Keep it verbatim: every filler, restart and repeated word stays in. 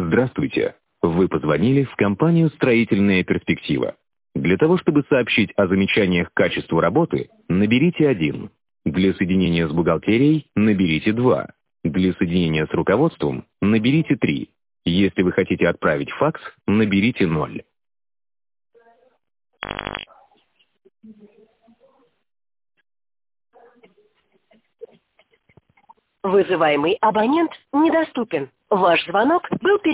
Здравствуйте. Вы позвонили в компанию «Строительная перспектива». Для того, чтобы сообщить о замечаниях к качеству работы, наберите один. Для соединения с бухгалтерией наберите два. Для соединения с руководством наберите три. Если вы хотите отправить факс, наберите ноль. Вызываемый абонент недоступен. Ваш звонок был передан.